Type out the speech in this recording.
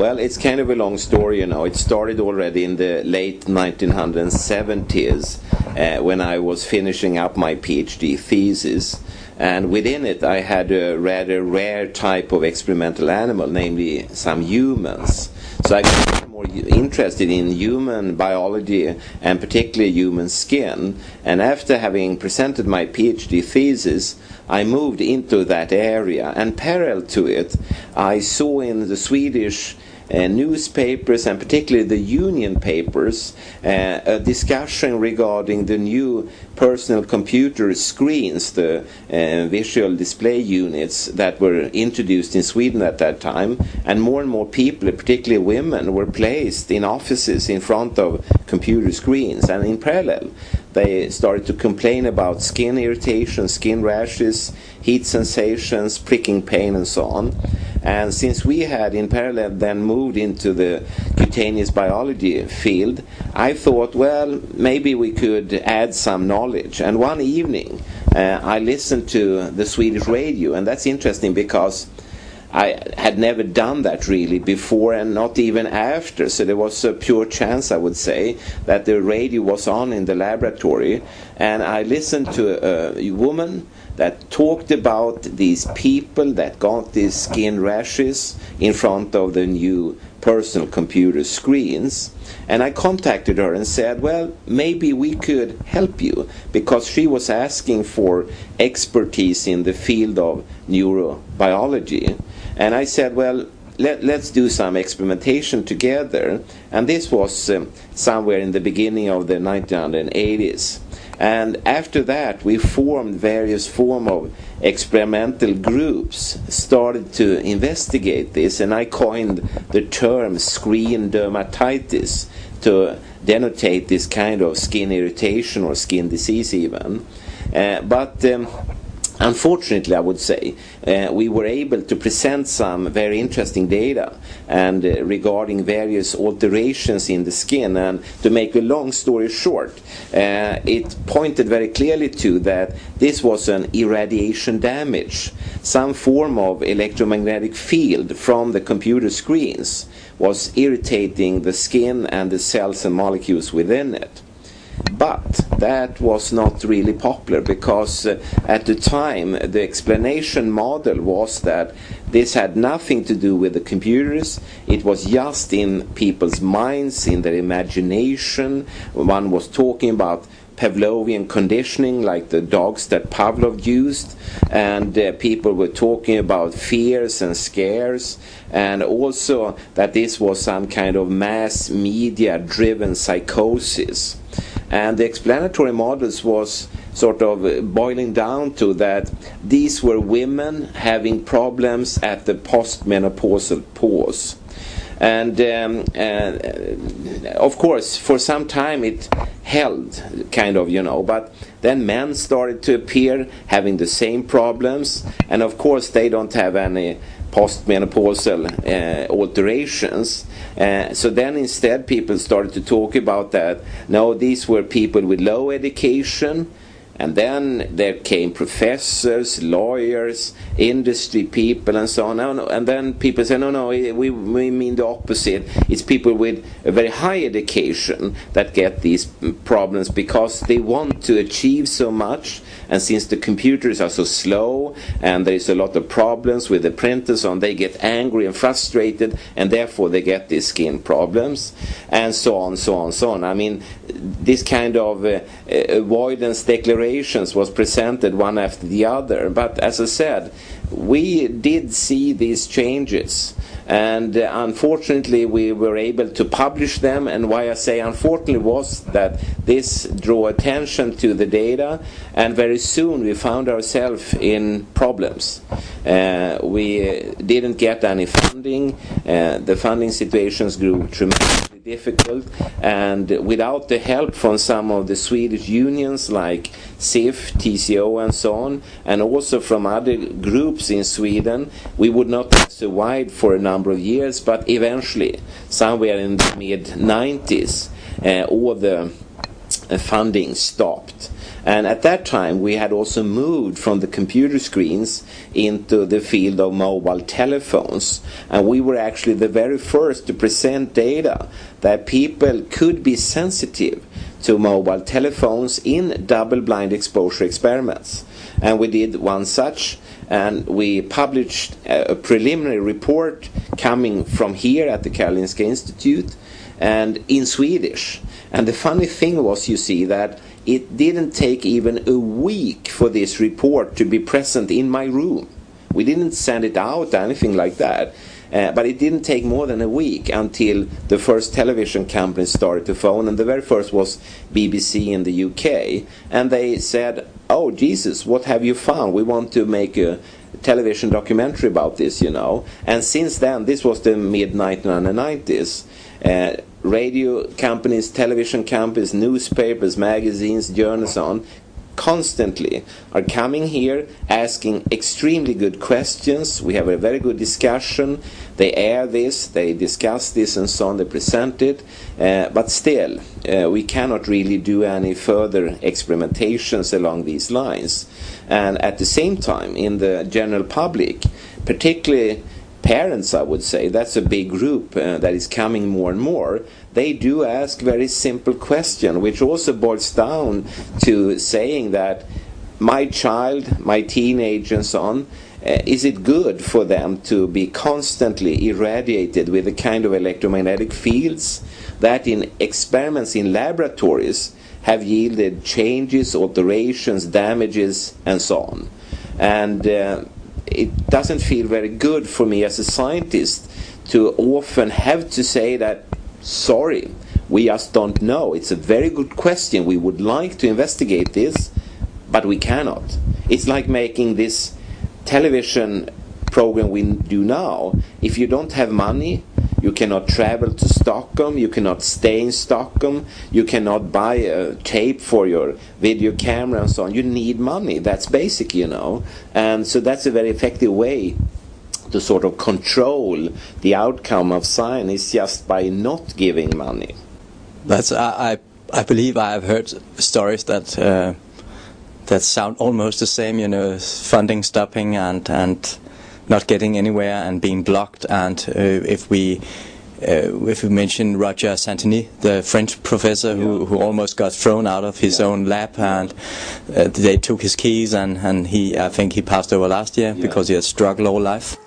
Well, it's kind of a long story, you know. It started already in the late 1970s when I was finishing up my PhD thesis. And within it, I had a rather rare type of experimental animal, namely some humans. So I got more interested in human biology and particularly human skin. And after having presented my PhD thesis, I moved into that area. And parallel to it, I saw in the Swedish newspapers and particularly the union papers a discussion regarding the new personal computer screens, the visual display units that were introduced in Sweden at that time, and more people, particularly women, were placed in offices in front of computer screens, and in parallel they started to complain about skin irritation, skin rashes, heat sensations, pricking pain, and so on. And since we had in parallel then moved into the cutaneous biology field, I thought, well, maybe we could add some knowledge. And one evening I listened to the Swedish radio, and that's interesting because I had never done that really before and not even after, so there was a pure chance, I would say, that the radio was on in the laboratory, and I listened to a woman that talked about these people that got these skin rashes in front of the new personal computer screens. And I contacted her and said, well, maybe we could help you, because she was asking for expertise in the field of neurobiology. And I said, well, let's do some experimentation together. And this was somewhere in the beginning of the 1980s. And after that, we formed various form of experimental groups, started to investigate this, and I coined the term screen dermatitis to denotate this kind of skin irritation or skin disease even. But unfortunately, I would say, we were able to present some very interesting data and regarding various alterations in the skin. And to make a long story short, it pointed very clearly to that this was an irradiation damage. Some form of electromagnetic field from the computer screens was irritating the skin and the cells and molecules within it. But that was not really popular because at the time the explanation model was that this had nothing to do with the computers. It was just in people's minds, in their imagination. One was talking about Pavlovian conditioning, like the dogs that Pavlov used, and people were talking about fears and scares, and also that this was some kind of mass media driven psychosis. And the explanatory models was sort of boiling down to that these were women having problems at the postmenopausal pause. And of course, for some time it held, kind of, you know, but then men started to appear having the same problems, and of course they don't have any postmenopausal alterations. So then instead people started to talk about that, no, these were people with low education. And then there came professors, lawyers, industry people, and so on. And then people say, no, we mean the opposite. It's people with a very high education that get these problems because they want to achieve so much. And since the computers are so slow and there's a lot of problems with the printers on, they get angry and frustrated, and therefore they get these skin problems, and so on, so on, so on. I mean, this kind of avoidance declarations was presented one after the other. But as I said, we did see these changes, and unfortunately we were able to publish them. And why I say unfortunately was that this drew attention to the data, and very soon we found ourselves in problems. We didn't get any funding. The funding situations grew tremendously difficult, and without the help from some of the Swedish unions like SIF, TCO, and so on, and also from other groups in Sweden, we would not have survived for a number of years. But eventually, somewhere in the mid-90s, all the funding stopped. And at that time we had also moved from the computer screens into the field of mobile telephones, and we were actually the very first to present data that people could be sensitive to mobile telephones in double-blind exposure experiments. And we did one such, and we published a preliminary report coming from here at the Karolinska Institute and in Swedish. And the funny thing was, you see, that it didn't take even a week for this report to be present in my room. We didn't send it out or anything like that. But it didn't take more than a week until the first television companies started to phone, and the very first was BBC in the UK. And they said, "Oh, Jesus, what have you found? We want to make a television documentary about this, you know." And since then, this was the mid-1990s, radio companies, television companies, newspapers, magazines, journals, on constantly are coming here asking extremely good questions. We have a very good discussion. They air this, they discuss this and so on, they present it. But still, we cannot really do any further experimentations along these lines. And at the same time, in the general public, particularly parents, I would say, that's a big group that is coming more and more. They do ask very simple questions, which also boils down to saying that my child, my teenager and so on, is it good for them to be constantly irradiated with the kind of electromagnetic fields that in experiments in laboratories have yielded changes, alterations, damages and so on? And it doesn't feel very good for me as a scientist to often have to say that, sorry, we just don't know. It's a very good question. We would like to investigate this, but we cannot. It's like making this television program we do now. If you don't have money, you cannot travel to Stockholm, you cannot stay in Stockholm, you cannot buy a tape for your video camera and so on. You need money. That's basic, you know. And so that's a very effective way to sort of control the outcome of science, is just by not giving money. That's I believe I have heard stories that that sound almost the same, you know, funding stopping and not getting anywhere and being blocked. And if we mention Roger Santini, the French professor who almost got thrown out of his own lab, and they took his keys, and I think he passed over last year because he had struggled all life.